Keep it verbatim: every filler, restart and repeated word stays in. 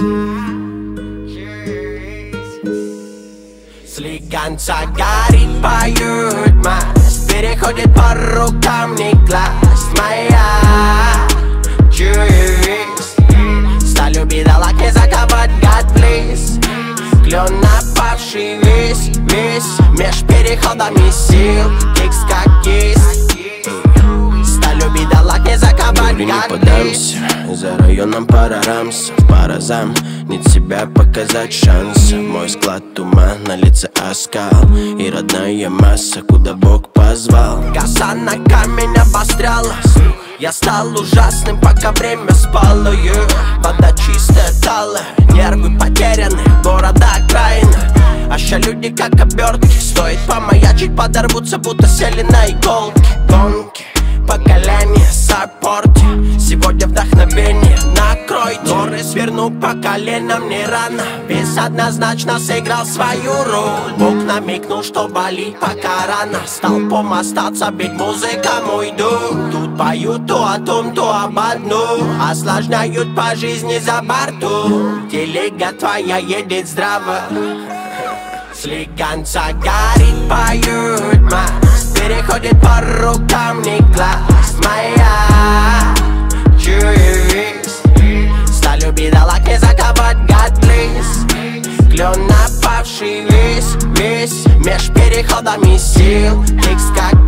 Слегонца горит, поют масть, переходит по рукам, не класть моя честь. Сталью бедолаг не заковать, God please. Клен напавший весь, весь меж переходами сил, кикс как кисть. Сталью бедолаг не заковать, God please. За районом пара рамс, пара зам, не тебя показать шанс. Мой склад ума, на лице оскал и родная масса, куда Бог позвал. Коса на камень обострялась, я стал ужасным, пока время спало. yeah. Вода чистая, талая, нервы потеряны, города окраина. А ща люди как обертки, стоит помаячить, подорвутся, будто сели на иголки. Гонки, поколение, саппорте, сегодня вдохновение, накройте. Горы сверну по коленам, не рано, вес однозначно сыграл свою роль. Бог намекнул, что болит пока рано, столпом остаться, ведь музыка мой дух. Тут поют то о том, то об одном, осложняют по жизни за борту. Телега твоя едет здраво, слегонца горит, поют масть, переходит по рукам, не класть моя честь. Сталью бедолаг не заковать, God please. Клен напавший весь, весь меж переходами сил, кикс как